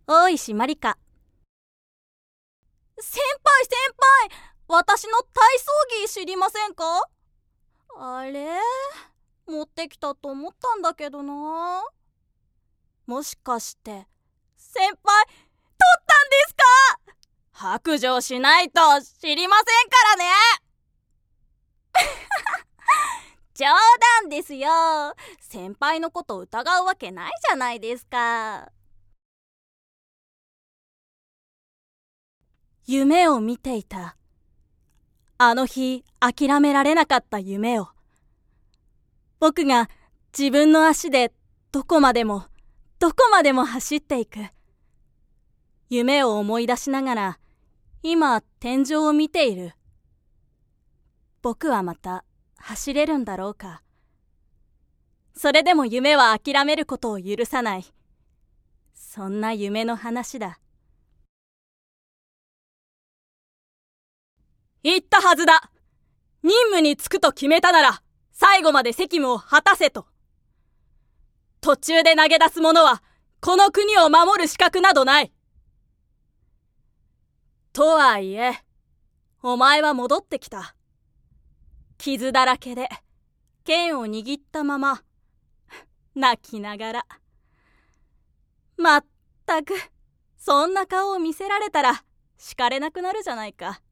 大石まりか。 先輩、私の体操着知りませんか？あれ、持ってきたと思ったんだけどな。もしかして先輩取ったんですか？白状しないと知りませんからね。冗談ですよ。先輩のこと疑うわけないじゃないですか。 夢を見ていた。あの日諦められなかった夢を。僕が自分の足でどこまでも走っていく。夢を思い出しながら今天井を見ている。僕はまた走れるんだろうか。それでも夢は諦めることを許さない。そんな夢の話だ。 言ったはずだ。任務に就くと決めたなら最後まで責務を果たせと。途中で投げ出す者はこの国を守る資格などない。とはいえ、お前は戻ってきた。傷だらけで剣を握ったまま泣きながら。まったくそんな顔を見せられたら叱れなくなるじゃないか。